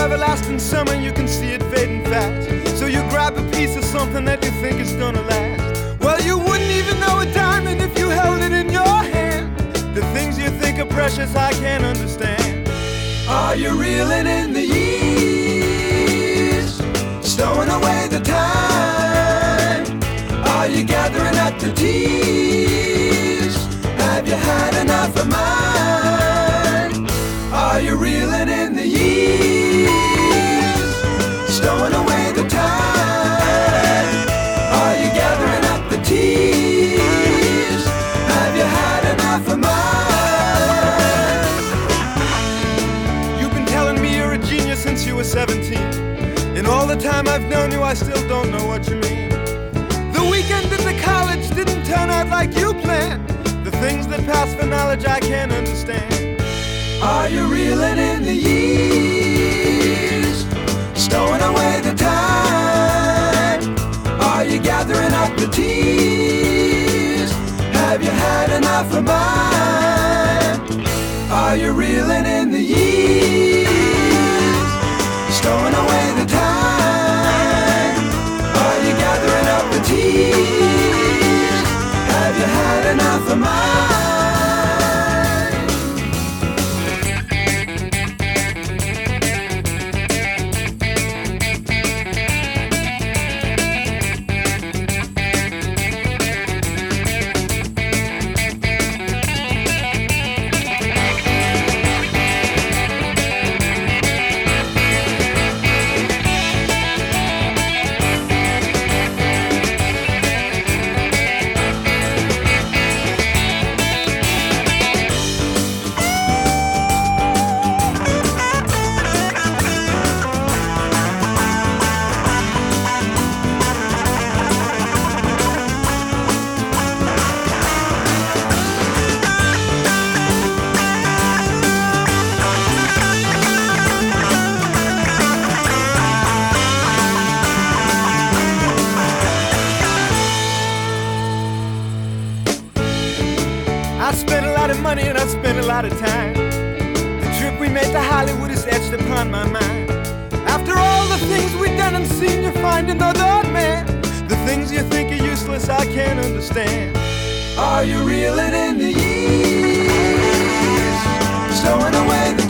everlasting summer, you can see it fading fast. So you grab a piece of something that you think is gonna last. Well, you wouldn't even know a diamond if you held it in your hand. The things you think are precious, I can't understand. Are you reeling in the years, stowing away the time? Are you gathering up the tears? Have you had enough of mine? Are you reeling in the years, stowing away the time? Are you gathering up the tears? Have you had enough of mine? You've been telling me you're a genius since you were 17. In all the time I've known you, I still don't know what you mean. The weekend in the college didn't turn out like you planned. The things that pass for knowledge I can't understand. Are you reeling in the years, stowing away the time? Are you gathering up the tears? Have you had enough of mine? Are you reeling in the years, stowing away the time? Are you gathering up the tears? Have you had enough of mine? I spent a lot of money and I spent a lot of time. The trip we made to Hollywood is etched upon my mind. After all the things we've done and seen, you find another man. The things you think are useless, I can't understand. Are you reeling in the years, stowing away the